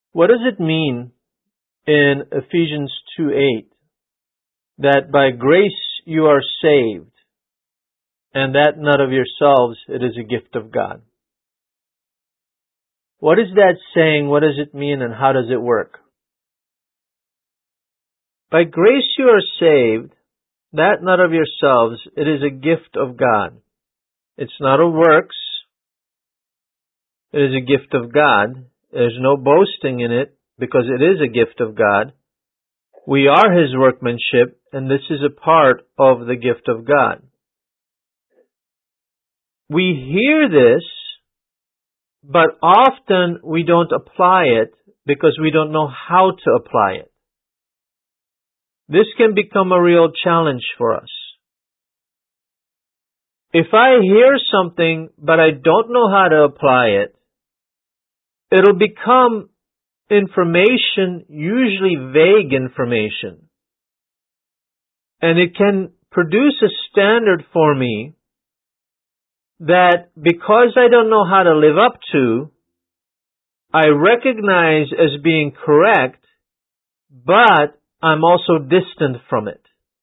What does it mean in Ephesians 2:8 that by grace you are saved, and that not of yourselves, it is a gift of God? What is that saying? What does it mean, and how does it work? By grace you are saved, that not of yourselves, it is a gift of God. It's not of works. It is a gift of God. There's no boasting in it because it is a gift of God. We are His workmanship, and this is a part of the gift of God. We hear this, but often we don't apply it because we don't know how to apply it. This can become a real challenge for us. If I hear something, but I don't know how to apply it, it'll become information, usually vague information. And it can produce a standard for me that because I don't know how to live up to, I recognize as being correct, but I'm also distant from it.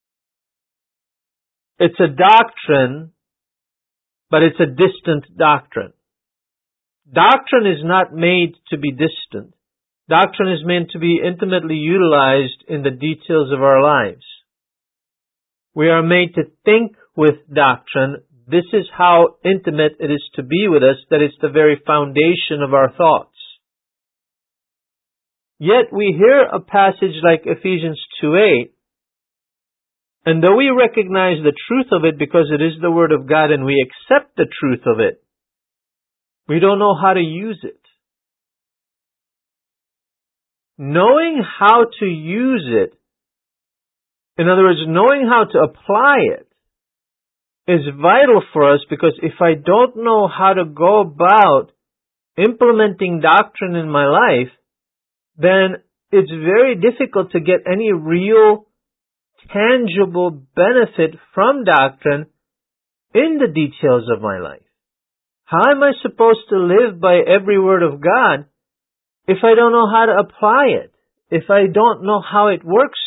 It's a doctrine, but it's a distant doctrine. Doctrine is not made to be distant. Doctrine is meant to be intimately utilized in the details of our lives. We are made to think with doctrine. This is how intimate it is to be with us, that it's the very foundation of our thoughts. Yet we hear a passage like Ephesians 2:8, and though we recognize the truth of it because it is the Word of God and we accept the truth of it, we don't know how to use it. Knowing how to use it, in other words, knowing how to apply it, is vital for us, because if I don't know how to go about implementing doctrine in my life, then it's very difficult to get any real, tangible benefit from doctrine in the details of my life. How am I supposed to live by every word of God if I don't know how to apply it? If I don't know how it works?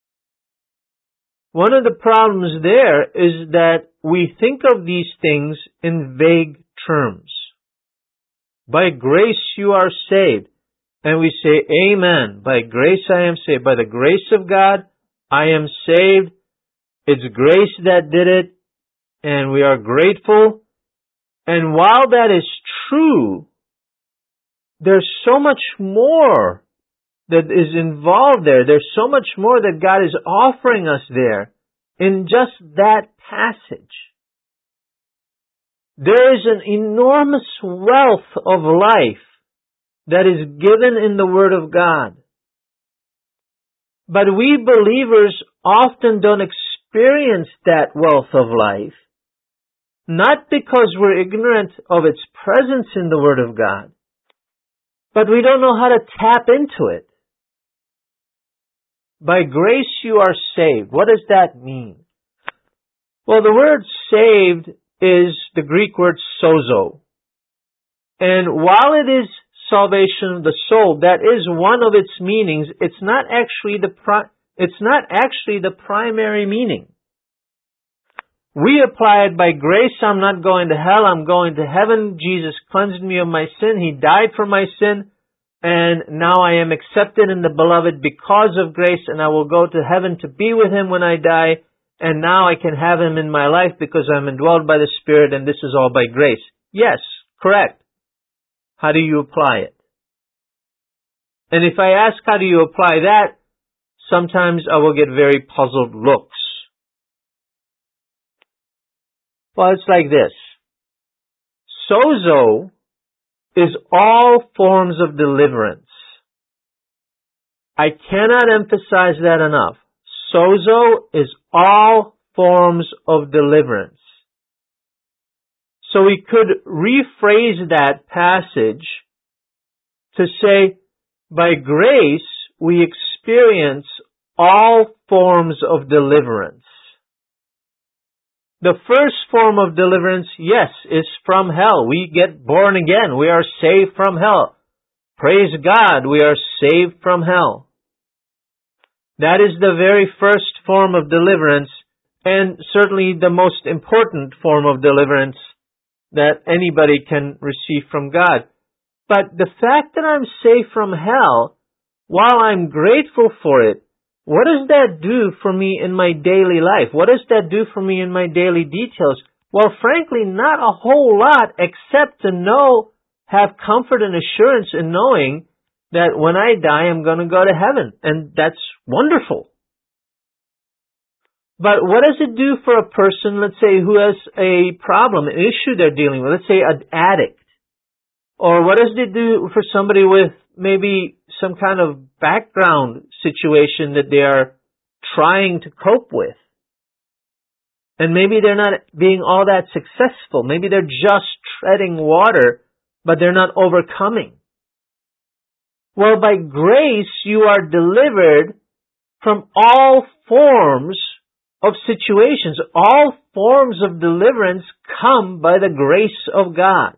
One of the problems there is that we think of these things in vague terms. By grace you are saved. And we say, Amen. By grace I am saved. By the grace of God, I am saved. It's grace that did it, and we are grateful. And while that is true, there's so much more that is involved there. There's so much more that God is offering us there in just that passage. There is an enormous wealth of life that is given in the Word of God. But we believers often don't experience that wealth of life, not because we're ignorant of its presence in the Word of God, but we don't know how to tap into it. By grace you are saved. What does that mean? Well, the word saved is the Greek word sozo. And while it is salvation of the soul, that is one of its meanings. It's not actually the primary meaning. We apply it by grace. I'm not going to hell. I'm going to heaven. Jesus cleansed me of my sin. He died for my sin. And now I am accepted in the Beloved because of grace, and I will go to heaven to be with Him when I die. And now I can have Him in my life because I'm indwelled by the Spirit, and this is all by grace. Yes, correct. How do you apply it? And if I ask how do you apply that, sometimes I will get very puzzled looks. Well, it's like this. Sozo is all forms of deliverance. I cannot emphasize that enough. Sozo is all forms of deliverance. So we could rephrase that passage to say, by grace we experience all forms of deliverance. The first form of deliverance, yes, is from hell. We get born again. We are saved from hell. Praise God, we are saved from hell. That is the very first form of deliverance, and certainly the most important form of deliverance that anybody can receive from God. But the fact that I'm saved from hell, while I'm grateful for it, what does that do for me in my daily life? What does that do for me in my daily details? Well, frankly, not a whole lot, except to know, have comfort and assurance in knowing that when I die, I'm going to go to heaven. And that's wonderful. But what does it do for a person, let's say, who has a problem, an issue they're dealing with, let's say an addict? Or what does it do for somebody with maybe some kind of background situation that they are trying to cope with? And maybe they're not being all that successful. Maybe they're just treading water, but they're not overcoming. Well, by grace, you are delivered from all forms of situations. All forms of deliverance come by the grace of God.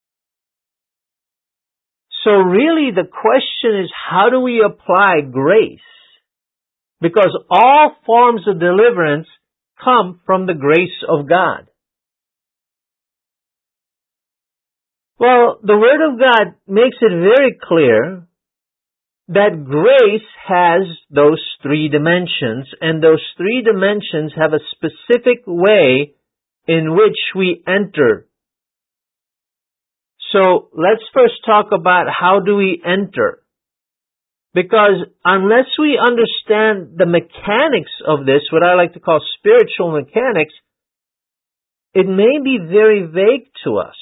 So really the question is, how do we apply grace? Because all forms of deliverance come from the grace of God. Well, the Word of God makes it very clear that grace has those three dimensions, and those three dimensions have a specific way in which we enter. So let's first talk about how do we enter. Because unless we understand the mechanics of this, what I like to call spiritual mechanics, it may be very vague to us.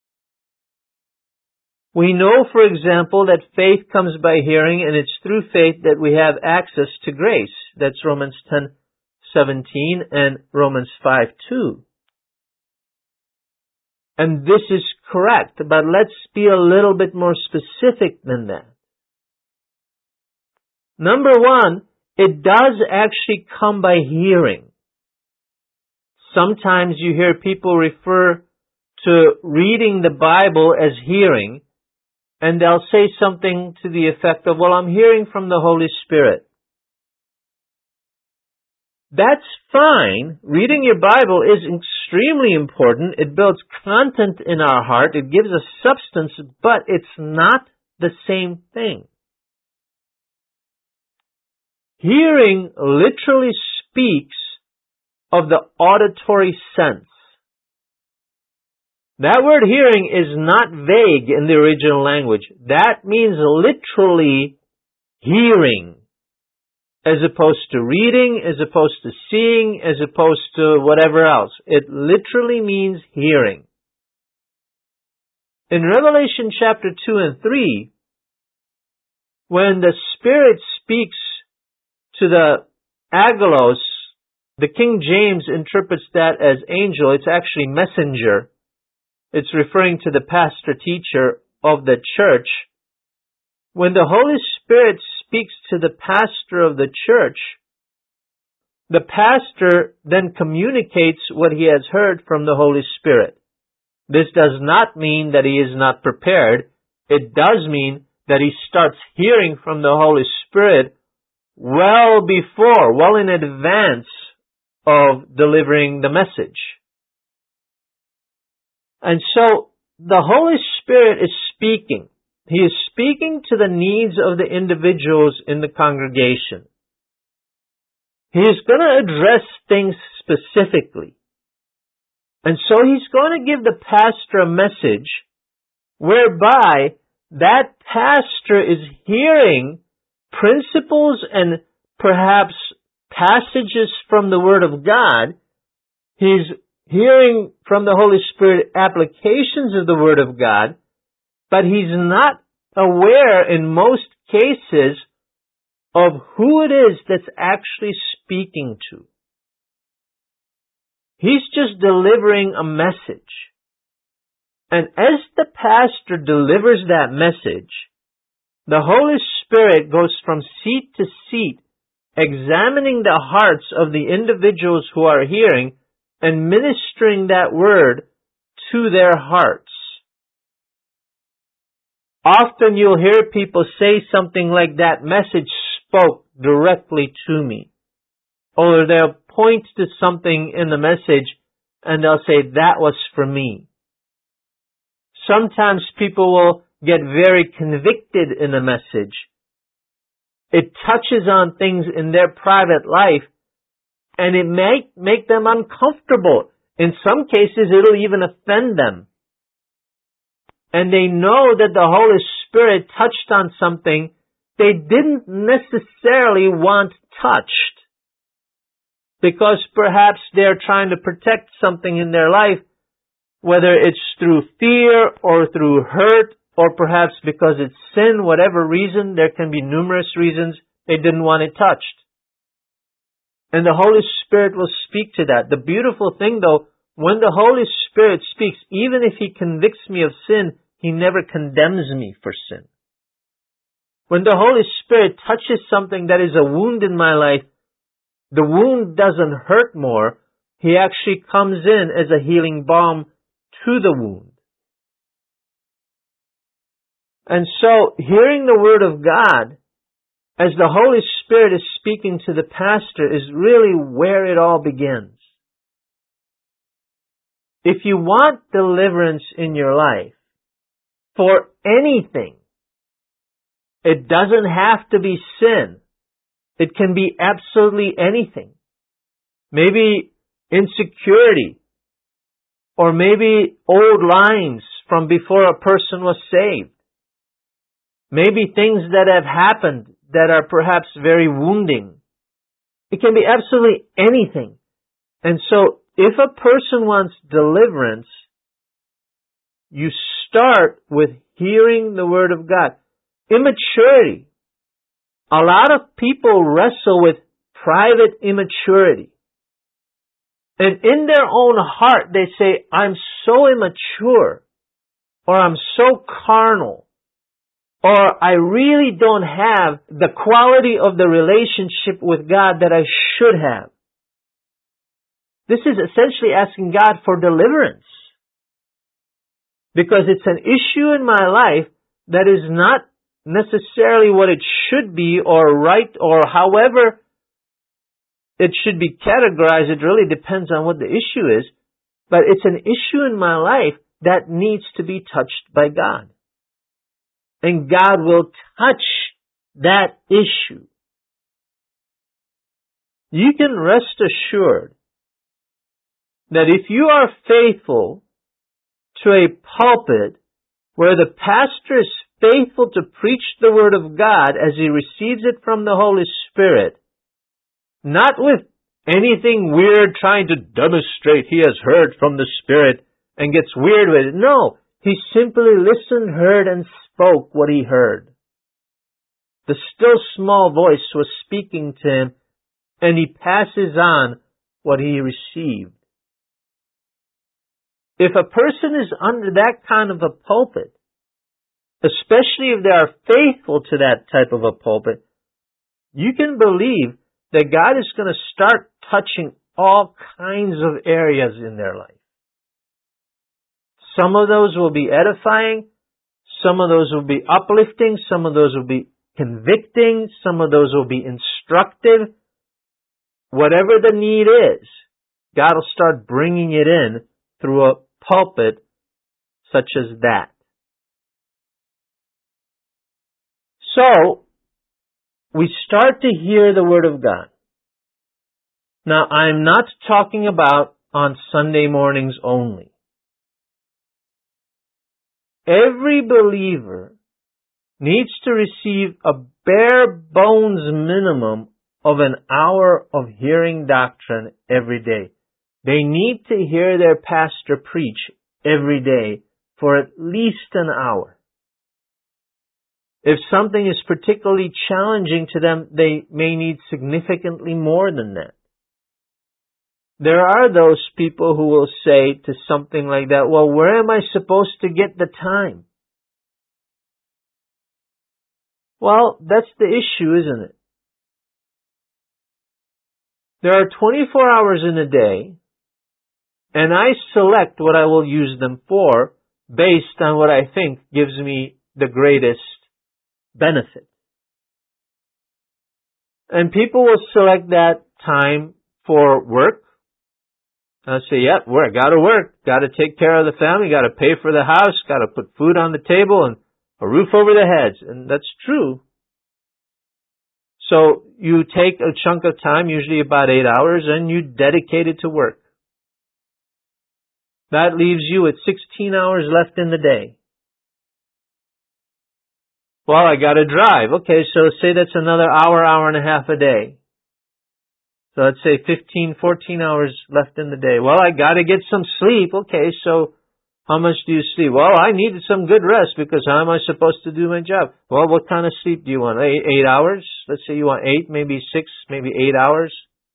We know, for example, that faith comes by hearing, and it's through faith that we have access to grace. That's Romans 10:17 and Romans 5:2. And this is correct, but let's be a little bit more specific than that. Number one, it does actually come by hearing. Sometimes you hear people refer to reading the Bible as hearing, and they'll say something to the effect of, well, I'm hearing from the Holy Spirit. That's fine. Reading your Bible is extremely important. It builds content in our heart. It gives us substance, but it's not the same thing. Hearing literally speaks of the auditory sense. That word hearing is not vague in the original language. That means literally hearing, as opposed to reading, as opposed to seeing, as opposed to whatever else. It literally means hearing. In Revelation chapter 2 and 3, when the Spirit speaks to the Angelos, the King James interprets that as angel. It's actually messenger. It's referring to the pastor teacher of the church. When the Holy Spirit speaks to the pastor of the church, the pastor then communicates what he has heard from the Holy Spirit. This does not mean that he is not prepared. It does mean that he starts hearing from the Holy Spirit well in advance of delivering the message. And so the Holy Spirit is speaking. He is speaking to the needs of the individuals in the congregation. He is going to address things specifically. And so he's going to give the pastor a message whereby that pastor is hearing principles and perhaps passages from the Word of God. He's hearing from the Holy Spirit applications of the Word of God, but he's not aware in most cases of who it is that's actually speaking to. He's just delivering a message. And as the pastor delivers that message, the Holy Spirit goes from seat to seat, examining the hearts of the individuals who are hearing and ministering that word to their hearts. Often you'll hear people say something like, that message spoke directly to me. Or they'll point to something in the message and they'll say, that was for me. Sometimes people will get very convicted in a message. It touches on things in their private life and it may make them uncomfortable. In some cases, it'll even offend them. And they know that the Holy Spirit touched on something they didn't necessarily want touched. Because perhaps they're trying to protect something in their life, whether it's through fear or through hurt, or perhaps because it's sin, whatever reason, there can be numerous reasons they didn't want it touched. And the Holy Spirit will speak to that. The beautiful thing though, when the Holy Spirit speaks, even if He convicts me of sin, He never condemns me for sin. When the Holy Spirit touches something that is a wound in my life, the wound doesn't hurt more. He actually comes in as a healing balm to the wound. And so, hearing the Word of God, as the Holy Spirit is speaking to the pastor, is really where it all begins. If you want deliverance in your life, for anything, it doesn't have to be sin. It can be absolutely anything. Maybe insecurity, or maybe old lines from before a person was saved. Maybe things that have happened that are perhaps very wounding. It can be absolutely anything. And so, if a person wants deliverance, you start with hearing the Word of God. Immaturity. A lot of people wrestle with private immaturity. And in their own heart, they say, I'm so immature, or I'm so carnal, or I really don't have the quality of the relationship with God that I should have. This is essentially asking God for deliverance. Because it's an issue in my life that is not necessarily what it should be or right or however it should be categorized. It really depends on what the issue is. But it's an issue in my life that needs to be touched by God. And God will touch that issue. You can rest assured that if you are faithful to a pulpit where the pastor is faithful to preach the Word of God as he receives it from the Holy Spirit, not with anything weird trying to demonstrate he has heard from the Spirit and gets weird with it. No, he simply listened, heard, and spoke what he heard. The still small voice was speaking to him, and he passes on what he received. If a person is under that kind of a pulpit, especially if they are faithful to that type of a pulpit, you can believe that God is going to start touching all kinds of areas in their life. Some of those will be edifying, some of those will be uplifting, some of those will be convicting, some of those will be instructive. Whatever the need is, God will start bringing it in through a pulpit such as that. So, we start to hear the Word of God. Now, I'm not talking about on Sunday mornings only. Every believer needs to receive a bare bones minimum of an hour of hearing doctrine every day. They need to hear their pastor preach every day for at least an hour. If something is particularly challenging to them, they may need significantly more than that. There are those people who will say to something like that, well, where am I supposed to get the time? Well, that's the issue, isn't it? There are 24 hours in a day, and I select what I will use them for based on what I think gives me the greatest benefit. And people will select that time for work. I'll say, yeah, work, gotta take care of the family, gotta pay for the house, gotta put food on the table and a roof over their heads. And that's true. So you take a chunk of time, usually about 8 hours, and you dedicate it to work. That leaves you with 16 hours left in the day. Well, I gotta drive. Okay, so say that's another hour and a half a day. So let's say 15, 14 hours left in the day. Well, I gotta get some sleep. Okay, so how much do you sleep? Well, I needed some good rest because how am I supposed to do my job? Well, what kind of sleep do you want? 8 hours? Let's say you want 8, maybe 6, maybe 8 hours.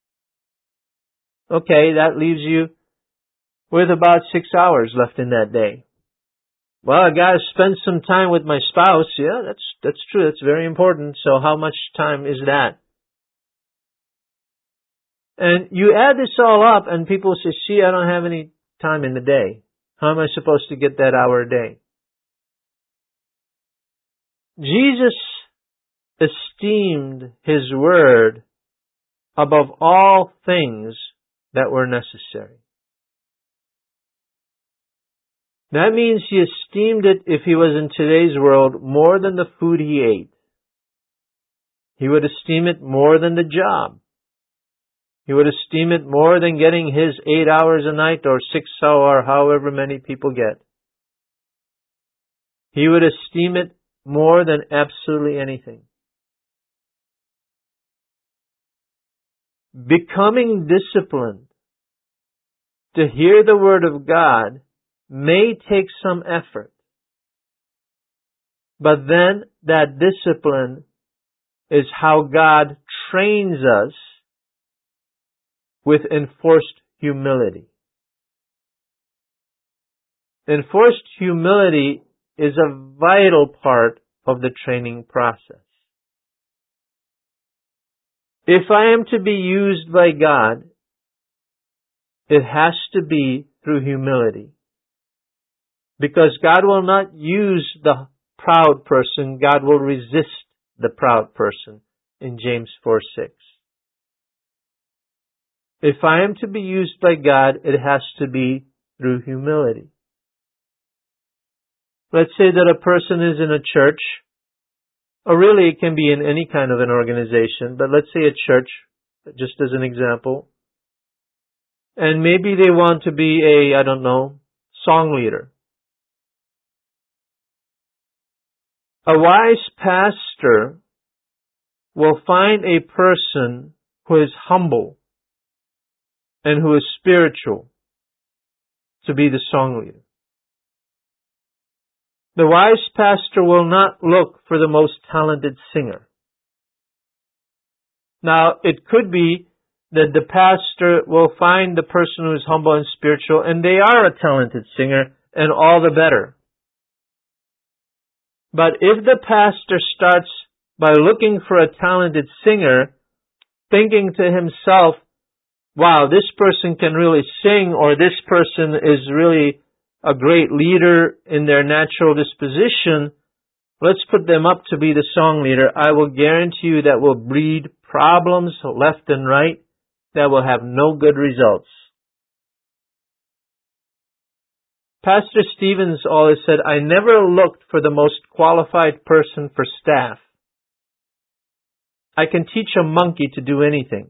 Okay, that leaves you with about 6 hours left in that day. Well, I gotta spend some time with my spouse. Yeah, that's true. That's very important. So how much time is that? And you add this all up and people say, see, I don't have any time in the day. How am I supposed to get that hour a day? Jesus esteemed His word above all things that were necessary. That means He esteemed it, if He was in today's world, more than the food He ate. He would esteem it more than the job. He would esteem it more than getting his 8 hours a night or 6 or however many people get. He would esteem it more than absolutely anything. Becoming disciplined to hear the Word of God may take some effort, but then that discipline is how God trains us with enforced humility. Enforced humility is a vital part of the training process. If I am to be used by God, it has to be through humility. Because God will not use the proud person, God will resist the proud person in James 4:6. If I am to be used by God, it has to be through humility. Let's say that a person is in a church, or really it can be in any kind of an organization, but let's say a church, just as an example, and maybe they want to be a, song leader. A wise pastor will find a person who is humble and who is spiritual to be the song leader. The wise pastor will not look for the most talented singer. Now, it could be that the pastor will find the person who is humble and spiritual, and they are a talented singer, and all the better. But if the pastor starts by looking for a talented singer, thinking to himself, wow, this person can really sing, or this person is really a great leader in their natural disposition, let's put them up to be the song leader. I will guarantee you that will breed problems left and right that will have no good results. Pastor Stevens always said, I never looked for the most qualified person for staff. I can teach a monkey to do anything.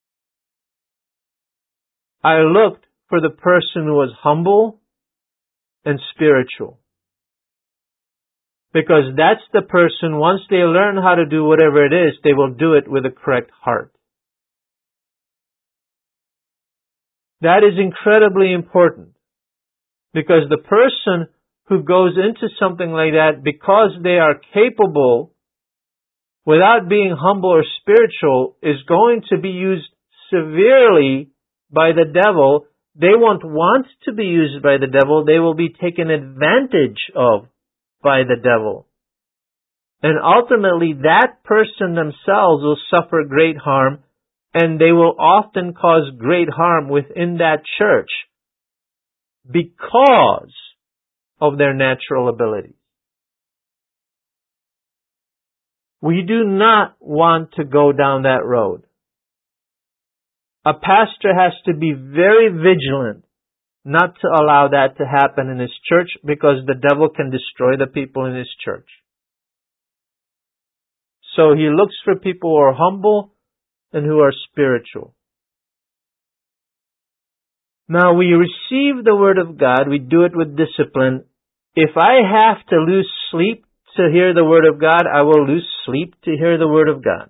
I looked for the person who was humble and spiritual. Because that's the person, once they learn how to do whatever it is, they will do it with a correct heart. That is incredibly important. Because the person who goes into something like that, because they are capable, without being humble or spiritual, is going to be used severely by the devil. They won't want to be used by the devil. They will be taken advantage of by the devil. And ultimately, that person themselves will suffer great harm, and they will often cause great harm within that church because of their natural abilities. We do not want to go down that road. A pastor has to be very vigilant not to allow that to happen in his church, because the devil can destroy the people in his church. So he looks for people who are humble and who are spiritual. Now, we receive the Word of God, we do it with discipline. If I have to lose sleep to hear the Word of God, I will lose sleep to hear the Word of God.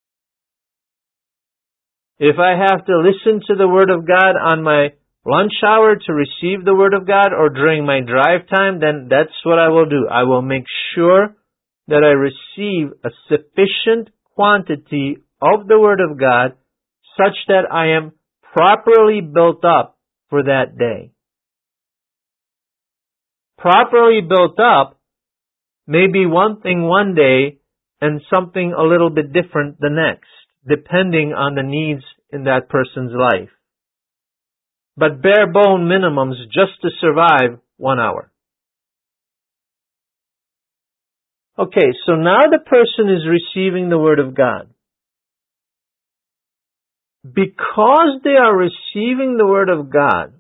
If I have to listen to the Word of God on my lunch hour to receive the Word of God, or during my drive time, then that's what I will do. I will make sure that I receive a sufficient quantity of the Word of God such that I am properly built up for that day. Properly built up may be one thing one day and something a little bit different the next, depending on the needs in that person's life. But bare bone minimums just to survive 1 hour. Okay, so now the person is receiving the Word of God. Because they are receiving the Word of God,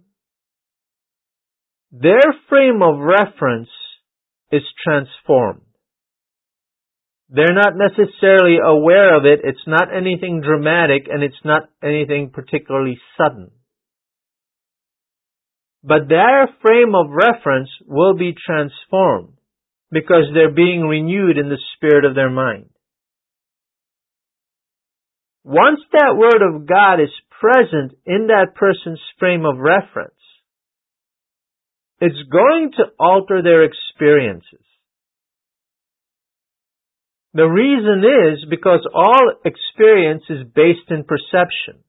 their frame of reference is transformed. They're not necessarily aware of it. It's not anything dramatic, and it's not anything particularly sudden. But their frame of reference will be transformed because they're being renewed in the spirit of their mind. Once that Word of God is present in that person's frame of reference, it's going to alter their experiences. The reason is because all experience is based in perception.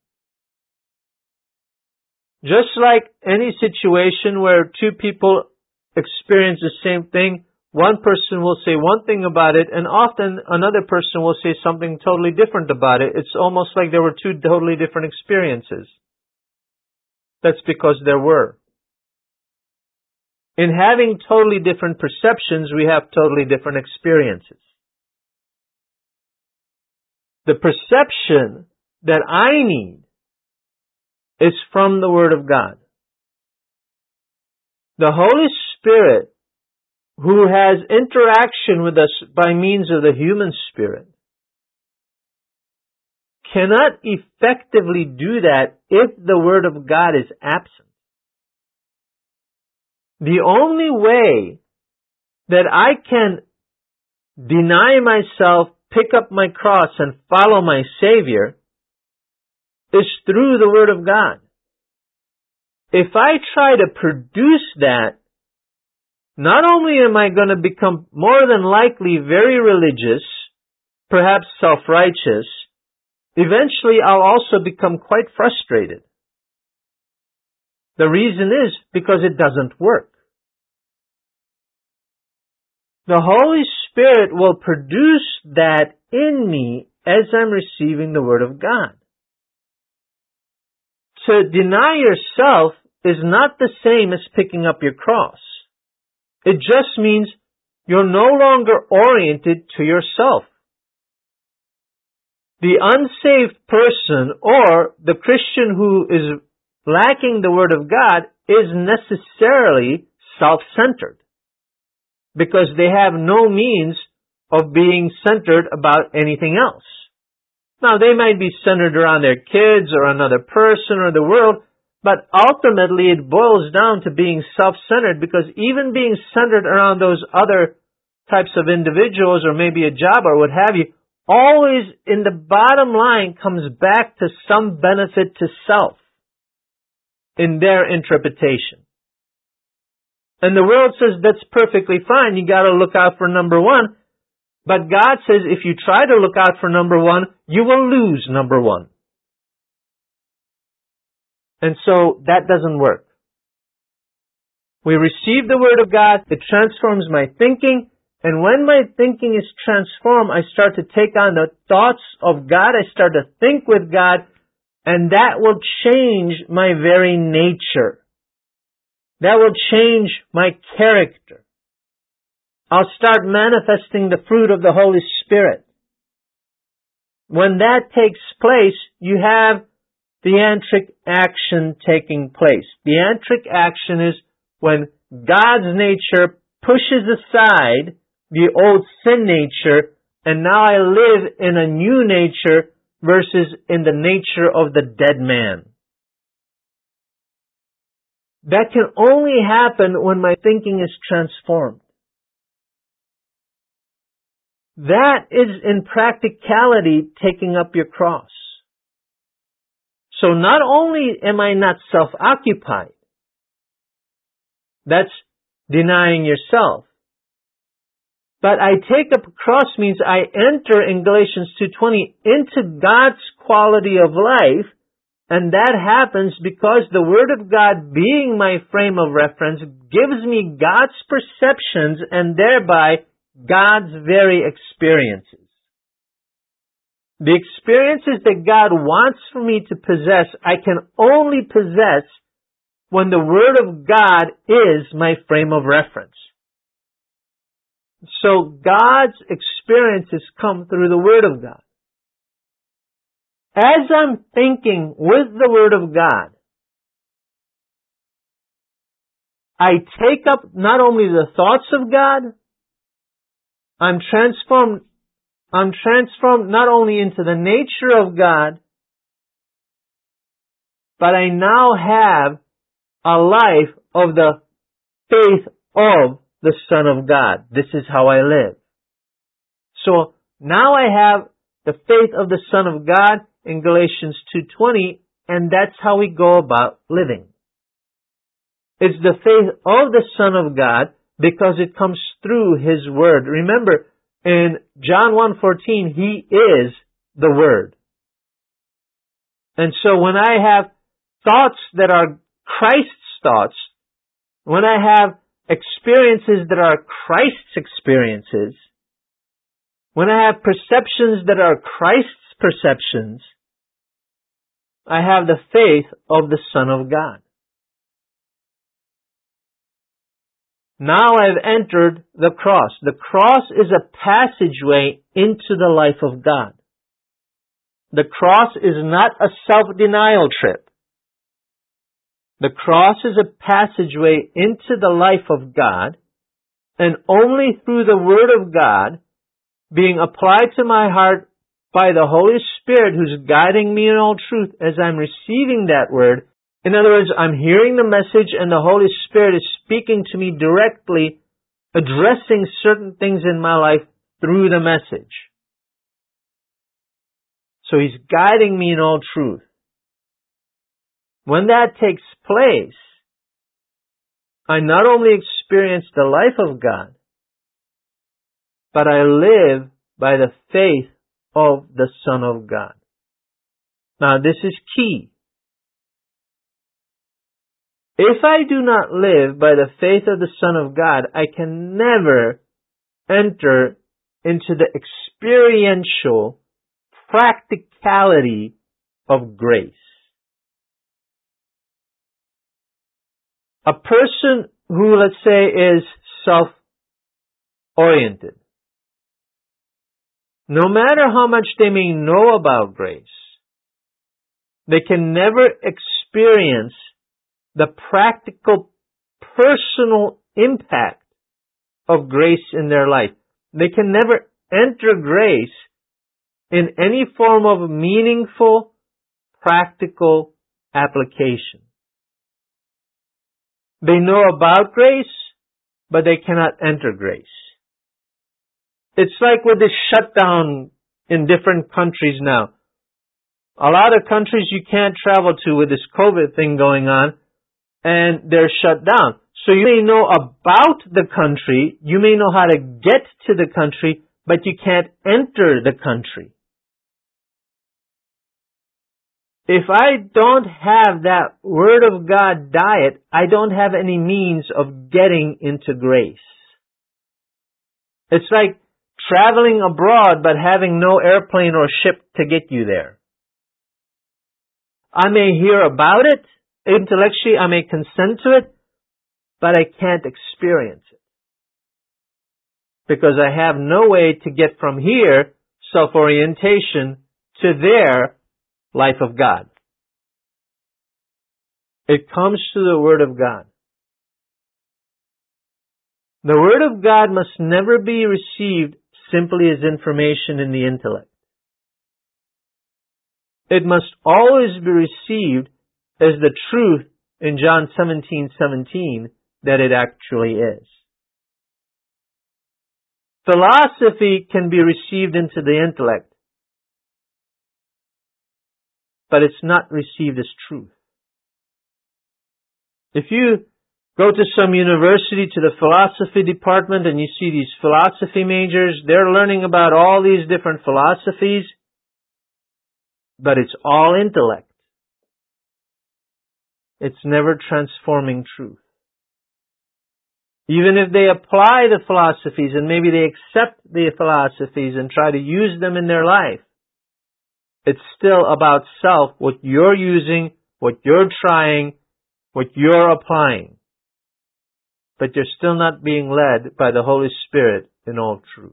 Just like any situation where two people experience the same thing, one person will say one thing about it, and often another person will say something totally different about it. It's almost like there were two totally different experiences. That's because there were. In having totally different perceptions, we have totally different experiences. The perception that I need is from the Word of God. The Holy Spirit, who has interaction with us by means of the human spirit, cannot effectively do that if the Word of God is absent. The only way that I can deny myself, pick up my cross, and follow my Savior is through the Word of God. If I try to produce that, not only am I going to become more than likely very religious, perhaps self-righteous, eventually I'll also become quite frustrated. The reason is because it doesn't work. The Holy Spirit will produce that in me as I'm receiving the Word of God. To deny yourself is not the same as picking up your cross. It just means you're no longer oriented to yourself. The unsaved person or the Christian who is lacking the Word of God is necessarily self-centered because they have no means of being centered about anything else. Now, they might be centered around their kids or another person or the world, but ultimately it boils down to being self-centered, because even being centered around those other types of individuals or maybe a job or what have you, always in the bottom line comes back to some benefit to self in their interpretation. And the world says that's perfectly fine. You got to look out for number one. But God says if you try to look out for number one, you will lose number one. And so that doesn't work. We receive the Word of God, it transforms my thinking, and when my thinking is transformed, I start to take on the thoughts of God, I start to think with God, and that will change my very nature. That will change my character. I'll start manifesting the fruit of the Holy Spirit. when that takes place, you have the antric action taking place. The antric action is when God's nature pushes aside the old sin nature, and now I live in a new nature versus in the nature of the dead man. That can only happen when my thinking is transformed. That is in practicality taking up your cross. So not only am I not self-occupied, that's denying yourself. But I take up a cross means I enter in Galatians 2:20 into God's quality of life, and that happens because the Word of God, being my frame of reference, gives me God's perceptions and thereby God's very experiences. The experiences that God wants for me to possess, I can only possess when the Word of God is my frame of reference. So God's experiences come through the Word of God. As I'm thinking with the Word of God, I take up not only the thoughts of God, I'm transformed not only into the nature of God, but I now have a life of the faith of the Son of God. This is how I live. So now I have the faith of the Son of God in Galatians 2:20, and that's how we go about living. It's the faith of the Son of God because it comes through His Word. Remember, in John 1:14, He is the Word. And so when I have thoughts that are Christ's thoughts, when I have experiences that are Christ's experiences, when I have perceptions that are Christ's perceptions, I have the faith of the Son of God. Now I've entered the cross. The cross is a passageway into the life of God. The cross is not a self-denial trip. The cross is a passageway into the life of God, and only through the Word of God being applied to my heart by the Holy Spirit who's guiding me in all truth as I'm receiving that Word. In other words, I'm hearing the message and the Holy Spirit is speaking to me directly, addressing certain things in my life through the message. So He's guiding me in all truth. When that takes place, I not only experience the life of God, but I live by the faith of the Son of God. Now this is key. If I do not live by the faith of the Son of God, I can never enter into the experiential practicality of grace. A person who, let's say, is self-oriented, no matter how much they may know about grace, they can never experience the practical, personal impact of grace in their life. They can never enter grace in any form of meaningful, practical application. They know about grace, but they cannot enter grace. It's like with this shutdown in different countries now. A lot of countries you can't travel to with this COVID thing going on, and they're shut down. So you may know about the country, you may know how to get to the country, but you can't enter the country. If I don't have that Word of God diet, I don't have any means of getting into grace. It's like traveling abroad but having no airplane or ship to get you there. I may hear about it, intellectually I may consent to it, but I can't experience it. Because I have no way to get from here, self-orientation, to their life of God. It comes to the Word of God. The Word of God must never be received simply as information in the intellect. It must always be received as the truth in John 17:17 that it actually is. Philosophy can be received into the intellect, but it's not received as truth. If you go to some university, to the philosophy department, and you see these philosophy majors, they're learning about all these different philosophies, but it's all intellect. It's never transforming truth. Even if they apply the philosophies and maybe they accept the philosophies and try to use them in their life, it's still about self, what you're using, what you're trying, what you're applying. But you're still not being led by the Holy Spirit in all truth.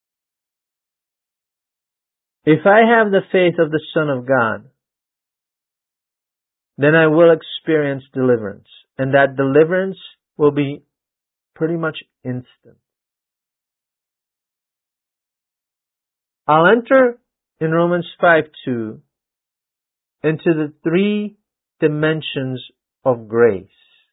If I have the faith of the Son of God, then I will experience deliverance. And that deliverance will be pretty much instant. I'll enter in Romans 5:2 into the 3 dimensions of grace.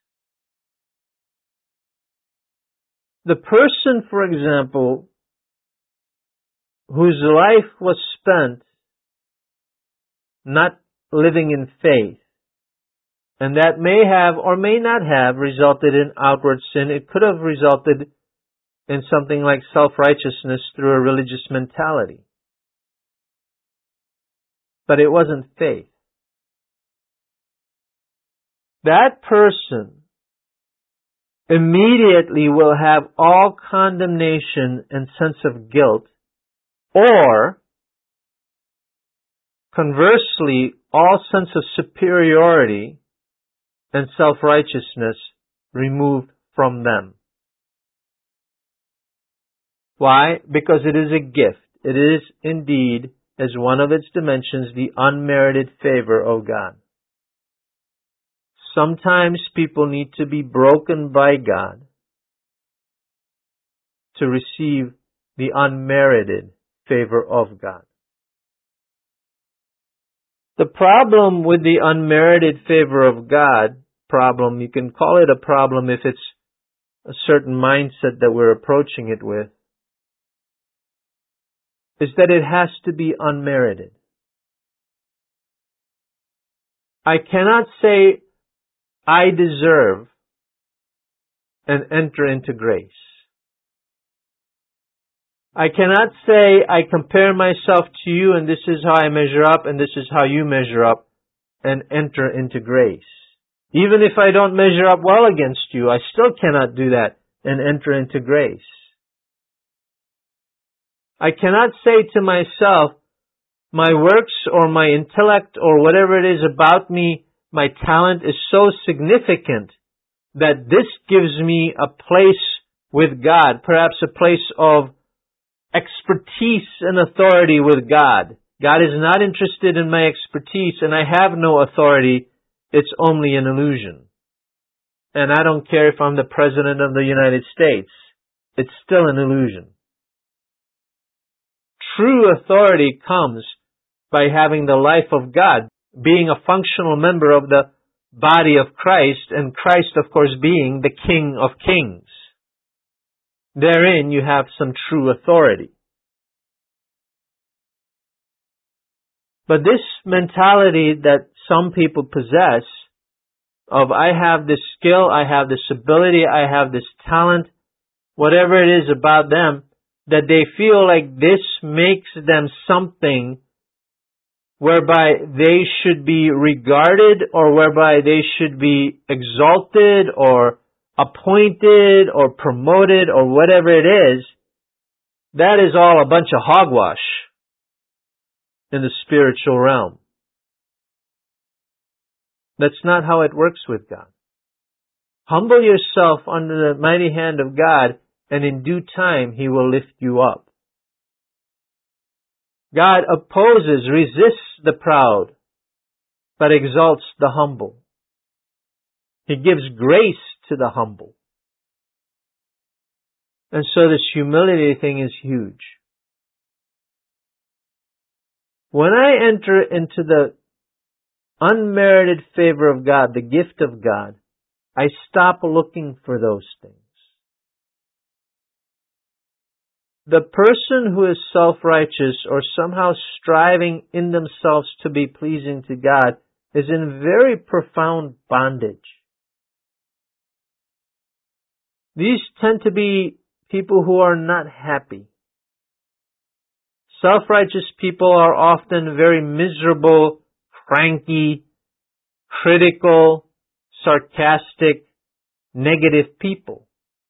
The person, for example, whose life was spent not living in faith, and that may have or may not have resulted in outward sin. It could have resulted in something like self-righteousness through a religious mentality. But it wasn't faith. That person immediately will have all condemnation and sense of guilt, or conversely, all sense of superiority and self-righteousness removed from them. Why? Because it is a gift. It is indeed, as one of its dimensions, the unmerited favor of God. Sometimes people need to be broken by God to receive the unmerited favor of God. The problem with the unmerited favor of God, you can call it a problem if it's a certain mindset that we're approaching it with, is that it has to be unmerited. I cannot say I deserve and enter into grace. I cannot say I compare myself to you and this is how I measure up and this is how you measure up and enter into grace. Even if I don't measure up well against you, I still cannot do that and enter into grace. I cannot say to myself, my works or my intellect or whatever it is about me, my talent is so significant that this gives me a place with God, perhaps a place of expertise and authority with God. God is not interested in my expertise and I have no authority. It's only an illusion. And I don't care if I'm the President of the United States. It's still an illusion. True authority comes by having the life of God, being a functional member of the body of Christ, and Christ, of course, being the King of Kings. Therein you have some true authority. But this mentality that some people possess of I have this skill, I have this ability, I have this talent, whatever it is about them, that they feel like this makes them something whereby they should be regarded or whereby they should be exalted or appointed or promoted or whatever it is, that is all a bunch of hogwash in the spiritual realm. That's not how it works with God. Humble yourself under the mighty hand of God, and in due time He will lift you up. God opposes, resists the proud, but exalts the humble. He gives grace to the humble. And so this humility thing is huge. When I enter into the unmerited favor of God, the gift of God, I stop looking for those things. The person who is self-righteous or somehow striving in themselves to be pleasing to God is in very profound bondage. These tend to be people who are not happy. Self-righteous people are often very miserable, cranky, critical, sarcastic, negative people.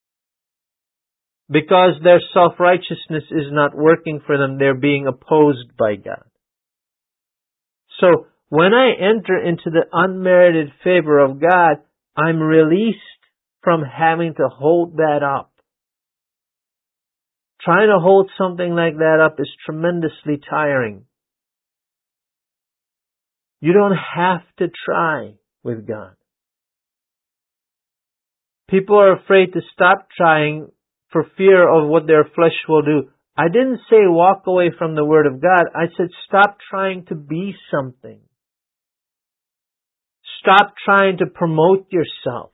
Because their self-righteousness is not working for them, they're being opposed by God. So, when I enter into the unmerited favor of God, I'm released from having to hold that up. Trying to hold something like that up is tremendously tiring. You don't have to try with God. People are afraid to stop trying for fear of what their flesh will do. I didn't say walk away from the Word of God. I said stop trying to be something. Stop trying to promote yourself.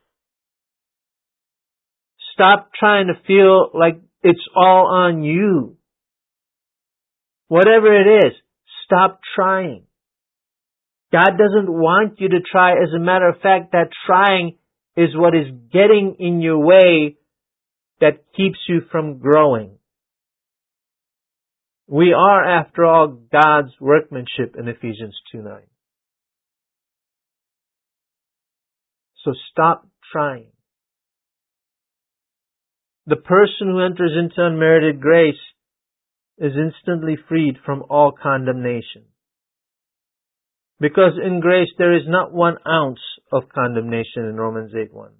Stop trying to feel like it's all on you. Whatever it is, stop trying. God doesn't want you to try. As a matter of fact, that trying is what is getting in your way that keeps you from growing. We are, after all, God's workmanship in Ephesians 2:9. So stop trying. The person who enters into unmerited grace is instantly freed from all condemnation. Because in grace there is not 1 ounce of condemnation in Romans 8:1.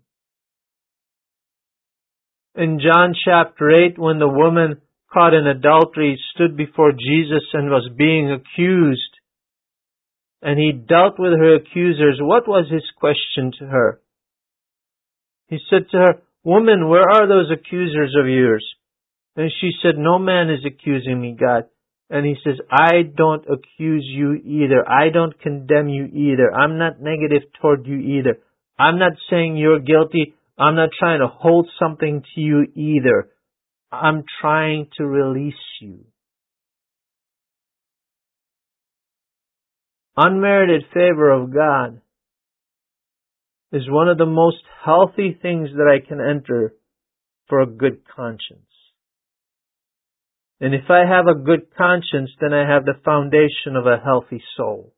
In John chapter 8, when the woman caught in adultery stood before Jesus and was being accused, and he dealt with her accusers, what was his question to her? He said to her, "Woman, where are those accusers of yours?" And she said, "No man is accusing me, God." And he says, "I don't accuse you either. I don't condemn you either. I'm not negative toward you either. I'm not saying you're guilty. I'm not trying to hold something to you either. I'm trying to release you." Unmerited favor of God is one of the most healthy things that I can enter for a good conscience. And if I have a good conscience, then I have the foundation of a healthy soul.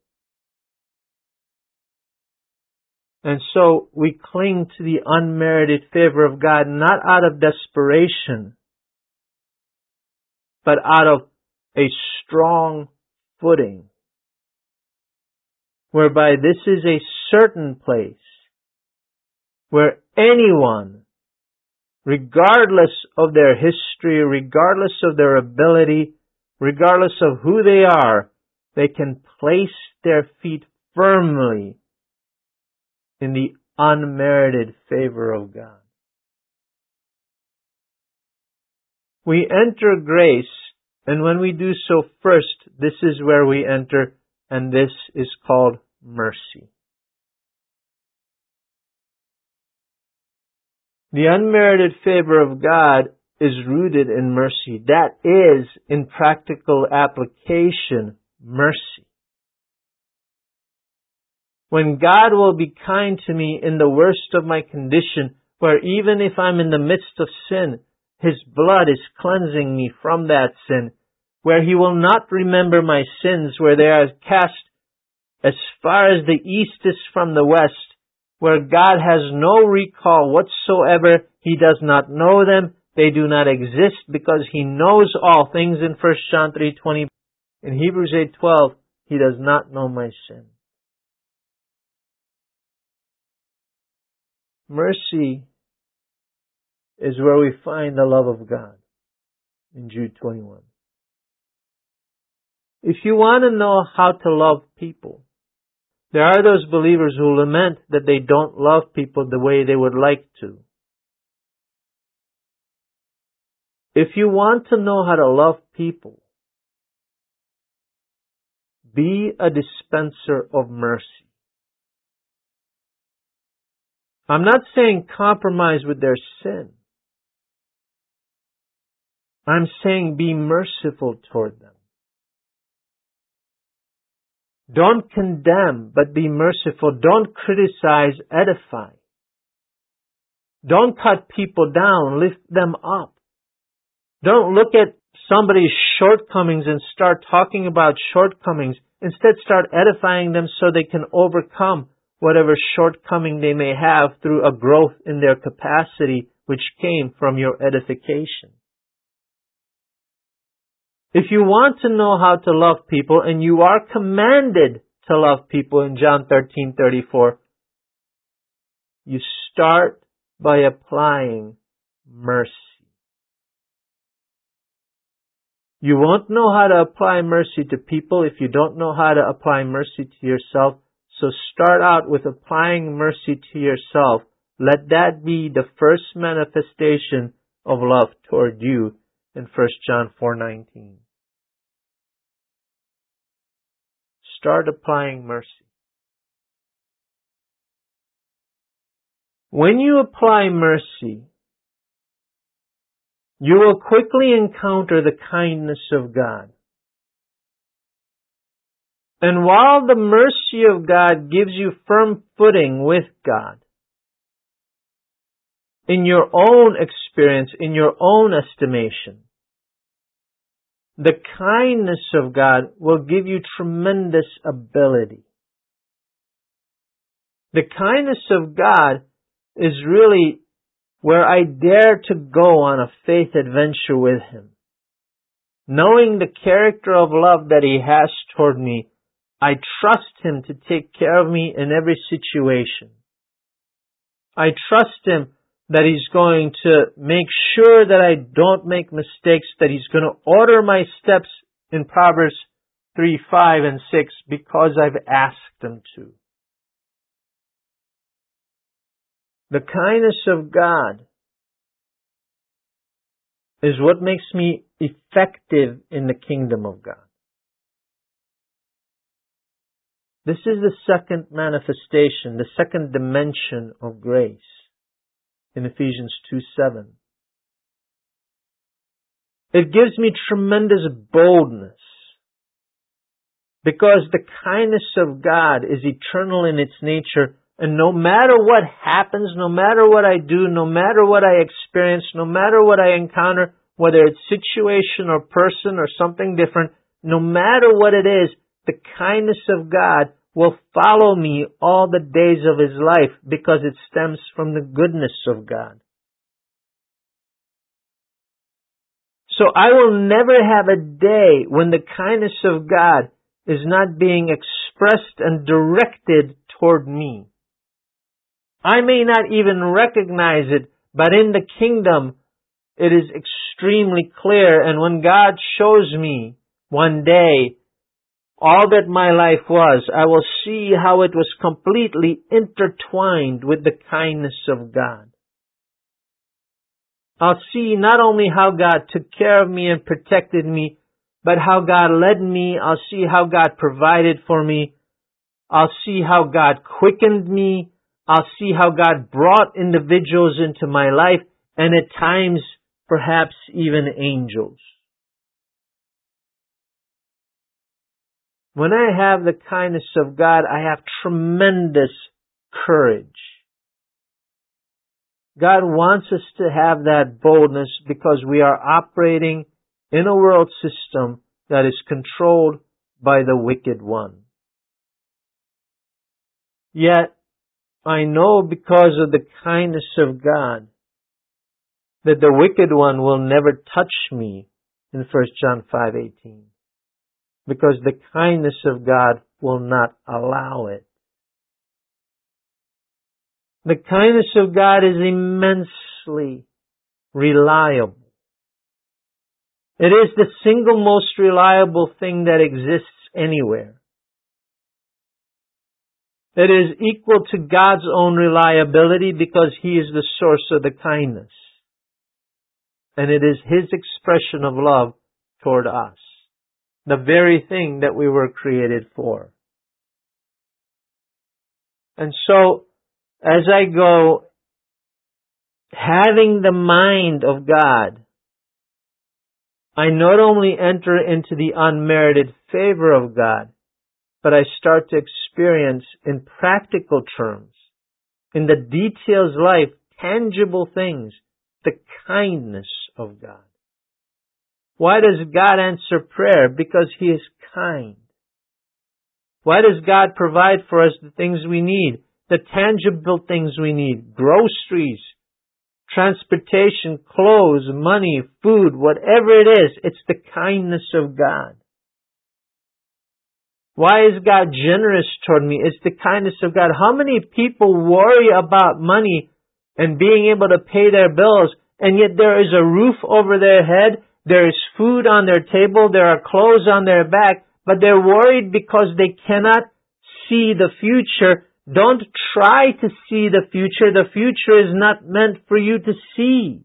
And so we cling to the unmerited favor of God, not out of desperation, but out of a strong footing, whereby this is a certain place where anyone, regardless of their history, regardless of their ability, regardless of who they can place their feet firmly in the unmerited favor of God. We enter grace, and when we do so first, this is where we enter, and this is called mercy. The unmerited favor of God is rooted in mercy. That is, in practical application, mercy. When God will be kind to me in the worst of my condition, where even if I'm in the midst of sin, His blood is cleansing me from that sin, where He will not remember my sins, where they are cast as far as the east is from the west, where God has no recall whatsoever. He does not know them. They do not exist because He knows all things in 1 John 3:20. In Hebrews 8:12, He does not know my sin. Mercy is where we find the love of God in Jude 21. If you want to know how to love people, there are those believers who lament that they don't love people the way they would like to. If you want to know how to love people, be a dispenser of mercy. I'm not saying compromise with their sin. I'm saying be merciful toward them. Don't condemn, but be merciful. Don't criticize, edify. Don't cut people down, lift them up. Don't look at somebody's shortcomings and start talking about shortcomings. Instead, start edifying them so they can overcome whatever shortcoming they may have through a growth in their capacity which came from your edification. If you want to know how to love people, and you are commanded to love people in John 13:34, you start by applying mercy. You won't know how to apply mercy to people if you don't know how to apply mercy to yourself. So start out with applying mercy to yourself. Let that be the first manifestation of love toward you in 1 John 4:19. Start applying mercy. When you apply mercy, you will quickly encounter the kindness of God. And while the mercy of God gives you firm footing with God, in your own experience, in your own estimation, the kindness of God will give you tremendous ability. The kindness of God is really where I dare to go on a faith adventure with Him. Knowing the character of love that He has toward me, I trust Him to take care of me in every situation. I trust Him that He's going to make sure that I don't make mistakes, that He's going to order my steps in Proverbs 3, 5, and 6 because I've asked Him to. The kindness of God is what makes me effective in the kingdom of God. This is the second manifestation, the second dimension of grace in Ephesians 2:7. It gives me tremendous boldness because the kindness of God is eternal in its nature, and no matter what happens, no matter what I do, no matter what I experience, no matter what I encounter, whether it's situation or person or something different, no matter what it is, the kindness of God will follow me all the days of His life because it stems from the goodness of God. So I will never have a day when the kindness of God is not being expressed and directed toward me. I may not even recognize it, but in the kingdom, it is extremely clear. And when God shows me one day all that my life was, I will see how it was completely intertwined with the kindness of God. I'll see not only how God took care of me and protected me, but how God led me. I'll see how God provided for me. I'll see how God quickened me. I'll see how God brought individuals into my life, and at times, perhaps even angels. When I have the kindness of God, I have tremendous courage. God wants us to have that boldness because we are operating in a world system that is controlled by the wicked one. Yet, I know because of the kindness of God that the wicked one will never touch me in 1 John 5:18. Because the kindness of God will not allow it. The kindness of God is immensely reliable. It is the single most reliable thing that exists anywhere. It is equal to God's own reliability because He is the source of the kindness. And it is His expression of love toward us. The very thing that we were created for. And so, as I go, having the mind of God, I not only enter into the unmerited favor of God, but I start to experience in practical terms, in the details of life, tangible things, the kindness of God. Why does God answer prayer? Because He is kind. Why does God provide for us the things we need? The tangible things we need. Groceries, transportation, clothes, money, food, whatever it is, it's the kindness of God. Why is God generous toward me? It's the kindness of God. How many people worry about money and being able to pay their bills, and yet there is a roof over their head, there is food on their table, there are clothes on their back, but they're worried because they cannot see the future. Don't try to see the future. The future is not meant for you to see.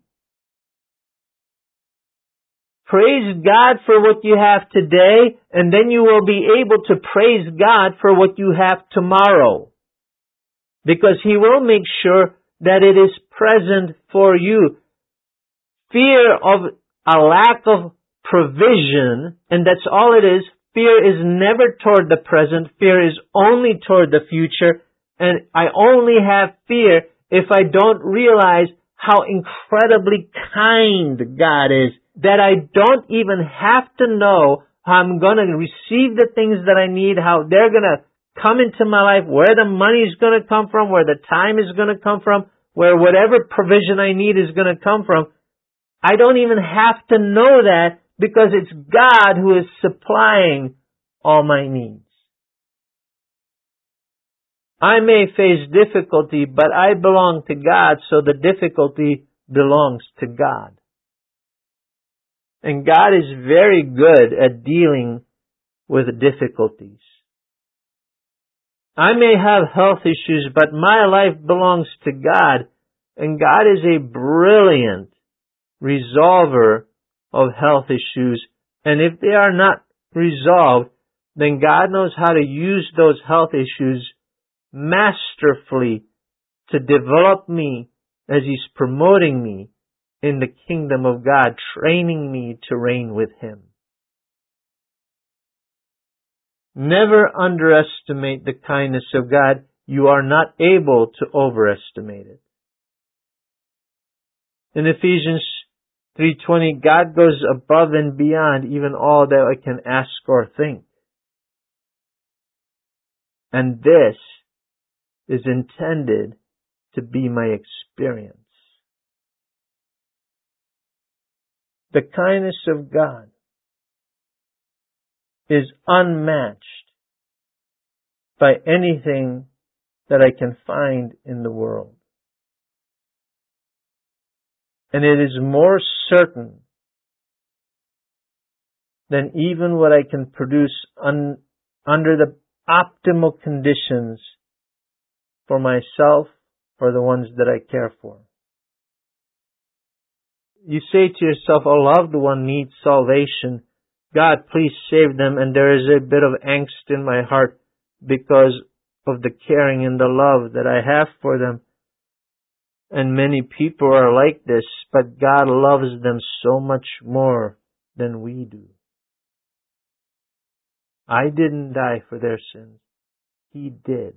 Praise God for what you have today, and then you will be able to praise God for what you have tomorrow. Because He will make sure that it is present for you. Fear of a lack of provision, and that's all it is. Fear is never toward the present. Fear is only toward the future. And I only have fear if I don't realize how incredibly kind God is. That I don't even have to know how I'm going to receive the things that I need, how they're going to come into my life, where the money is going to come from, where the time is going to come from, where whatever provision I need is going to come from. I don't even have to know that because it's God who is supplying all my needs. I may face difficulty, but I belong to God, so the difficulty belongs to God. And God is very good at dealing with difficulties. I may have health issues, but my life belongs to God, and God is a brilliant resolver of health issues. And if they are not resolved, then God knows how to use those health issues masterfully to develop me as He's promoting me in the kingdom of God, training me to reign with Him. Never underestimate the kindness of God. You are not able to overestimate it. In Ephesians 3:20, God goes above and beyond even all that I can ask or think. And this is intended to be my experience. The kindness of God is unmatched by anything that I can find in the world. And it is more certain than even what I can produce under the optimal conditions for myself or the ones that I care for. You say to yourself, a loved one needs salvation. God, please save them. And there is a bit of angst in my heart because of the caring and the love that I have for them. And many people are like this, but God loves them so much more than we do. I didn't die for their sins. He did.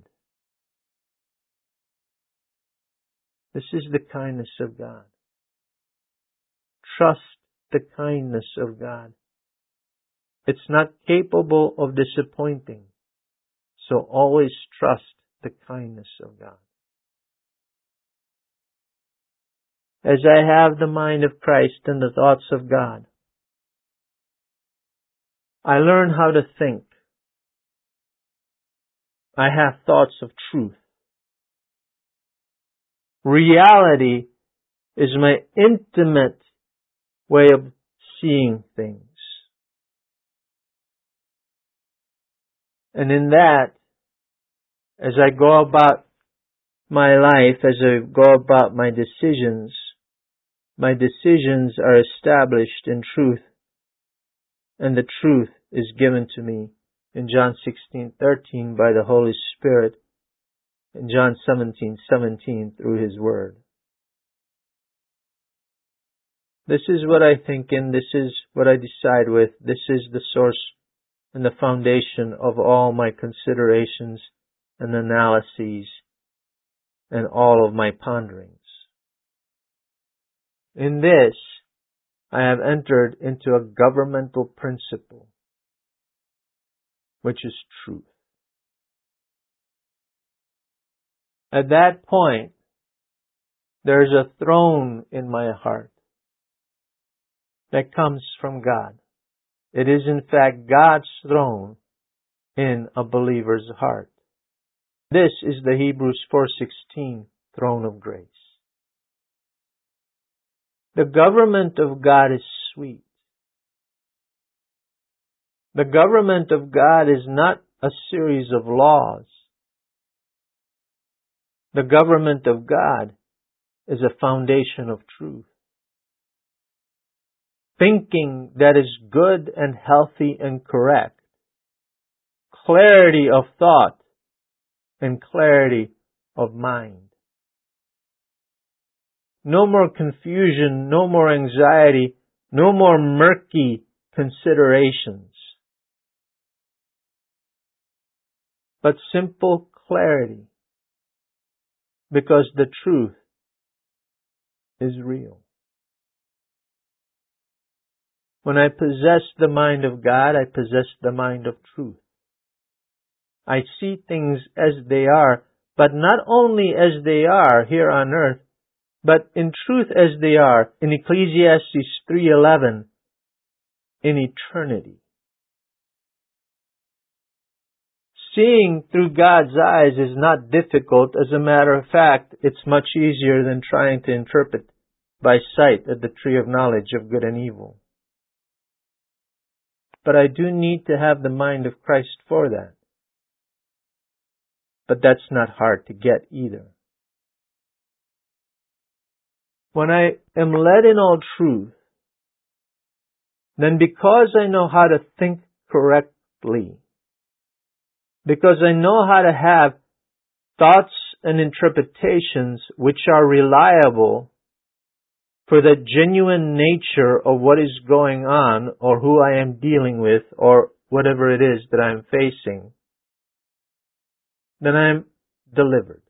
This is the kindness of God. Trust the kindness of God. It's not capable of disappointing. So always trust the kindness of God. As I have the mind of Christ and the thoughts of God, I learn how to think. I have thoughts of truth. Reality is my intimate way of seeing things. And in that, as I go about my life, as I go about my decisions are established in truth, and the truth is given to me in John 16:13 by the Holy Spirit, and John 17:17 through His Word. This is what I think, and this is what I decide with. This is the source and the foundation of all my considerations and analyses and all of my ponderings. In this, I have entered into a governmental principle, which is truth. At that point, there is a throne in my heart that comes from God. It is in fact God's throne in a believer's heart. This is the Hebrews 4:16 throne of grace. The government of God is sweet. The government of God is not a series of laws. The government of God is a foundation of truth. Thinking that is good and healthy and correct. Clarity of thought and clarity of mind. No more confusion, no more anxiety, no more murky considerations, but simple clarity, because the truth is real. When I possess the mind of God, I possess the mind of truth. I see things as they are, but not only as they are here on earth, but in truth as they are in Ecclesiastes 3:11 in eternity. Seeing through God's eyes is not difficult. As a matter of fact, it's much easier than trying to interpret by sight at the tree of knowledge of good and evil. But I do need to have the mind of Christ for that. But that's not hard to get either. When I am led in all truth, then because I know how to think correctly, because I know how to have thoughts and interpretations which are reliable for the genuine nature of what is going on or who I am dealing with or whatever it is that I am facing, then I am delivered.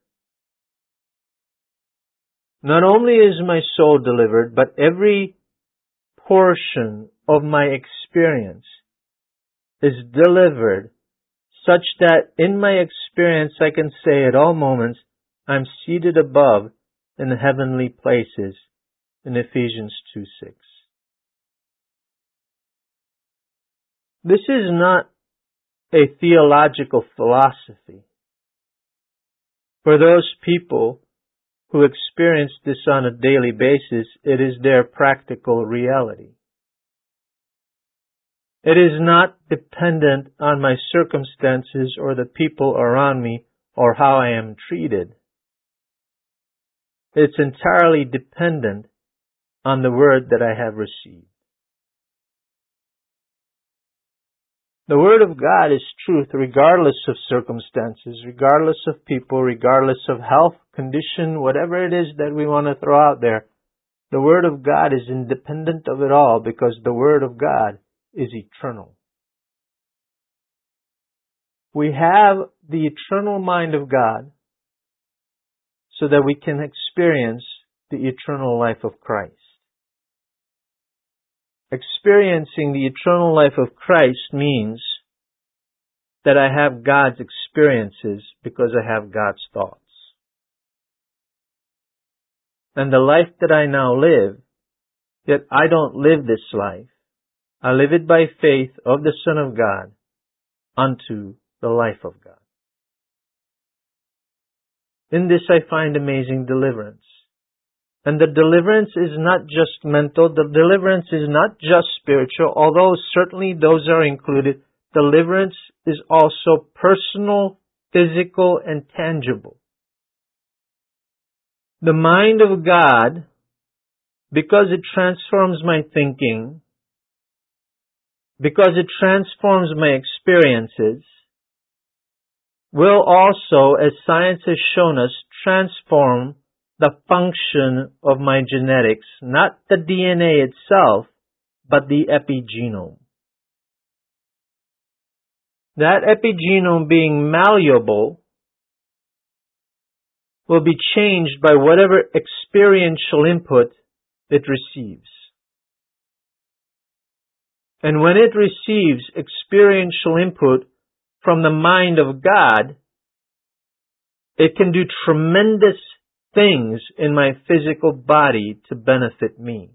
Not only is my soul delivered, but every portion of my experience is delivered such that in my experience I can say at all moments, I'm seated above in the heavenly places in Ephesians 2:6. This is not a theological philosophy. For those people who experience this on a daily basis, it is their practical reality. It is not dependent on my circumstances or the people around me or how I am treated. It's entirely dependent on the word that I have received. The Word of God is truth regardless of circumstances, regardless of people, regardless of health, condition, whatever it is that we want to throw out there. The Word of God is independent of it all because the Word of God is eternal. We have the eternal mind of God so that we can experience the eternal life of Christ. Experiencing the eternal life of Christ means that I have God's experiences because I have God's thoughts. And the life that I now live, yet I don't live this life. I live it by faith of the Son of God unto the life of God. In this I find amazing deliverance. And the deliverance is not just mental, the deliverance is not just spiritual, although certainly those are included. Deliverance is also personal, physical, and tangible. The mind of God, because it transforms my thinking, because it transforms my experiences, will also, as science has shown us, transform the function of my genetics, not the DNA itself, but the epigenome. That epigenome, being malleable, will be changed by whatever experiential input it receives. And when it receives experiential input from the mind of God, it can do tremendous things in my physical body to benefit me.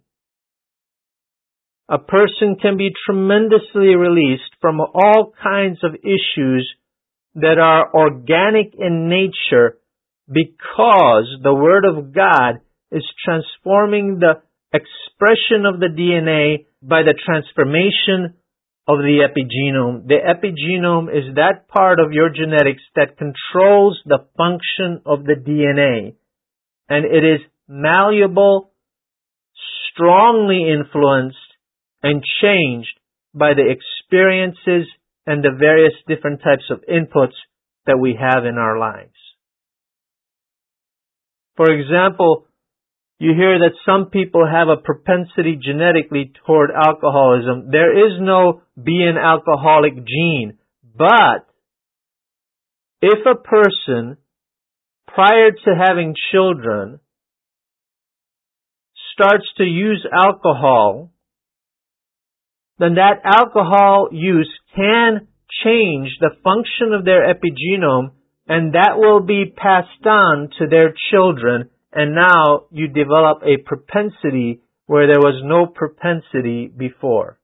A person can be tremendously released from all kinds of issues that are organic in nature because the Word of God is transforming the expression of the DNA by the transformation of the epigenome. The epigenome is that part of your genetics that controls the function of the DNA. And it is malleable, strongly influenced, and changed by the experiences and the various different types of inputs that we have in our lives. For example, you hear that some people have a propensity genetically toward alcoholism. There is no be an alcoholic gene, but if a person prior to having children starts to use alcohol, then that alcohol use can change the function of their epigenome, and that will be passed on to their children, and now you develop a propensity where there was no propensity before.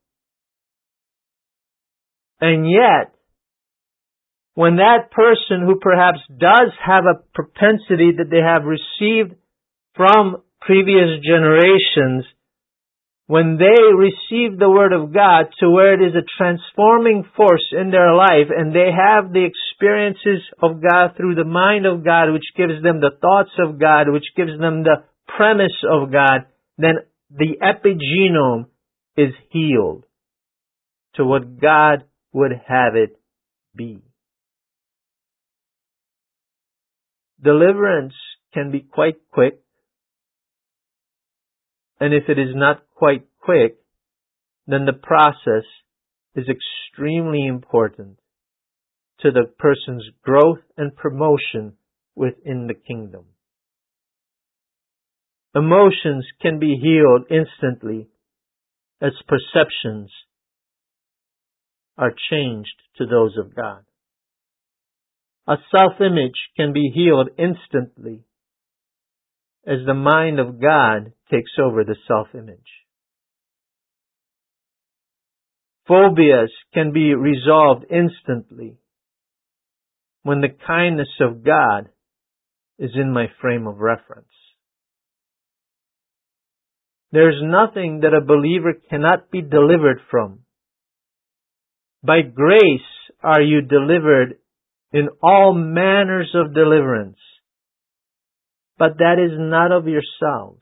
And yet, when that person who perhaps does have a propensity that they have received from previous generations, when they receive the Word of God to where it is a transforming force in their life and they have the experiences of God through the mind of God, which gives them the thoughts of God, which gives them the premise of God, then the epigenome is healed to what God would have it be. Deliverance can be quite quick, and if it is not quite quick, then the process is extremely important to the person's growth and promotion within the kingdom. Emotions can be healed instantly as perceptions are changed to those of God. A self-image can be healed instantly as the mind of God takes over the self-image. Phobias can be resolved instantly when the kindness of God is in my frame of reference. There's nothing that a believer cannot be delivered from. By grace are you delivered in all manners of deliverance, but that is not of yourselves.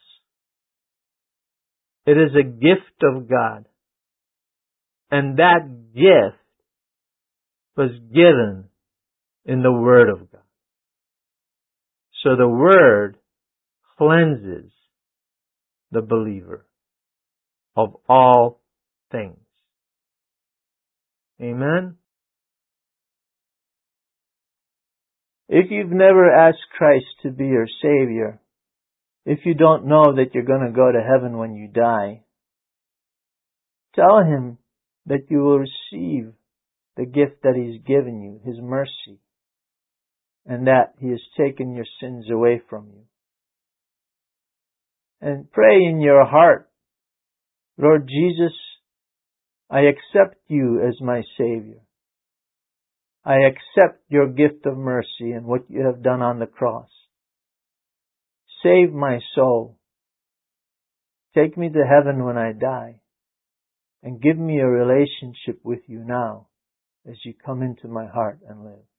It is a gift of God, and that gift was given in the Word of God. So the Word cleanses the believer of all things. Amen? If you've never asked Christ to be your Savior, if you don't know that you're going to go to heaven when you die, tell Him that you will receive the gift that He's given you, His mercy, and that He has taken your sins away from you. And pray in your heart, Lord Jesus, I accept you as my Savior. I accept your gift of mercy and what you have done on the cross. Save my soul. take me to heaven when I die, and give me a relationship with you now as you come into my heart and live.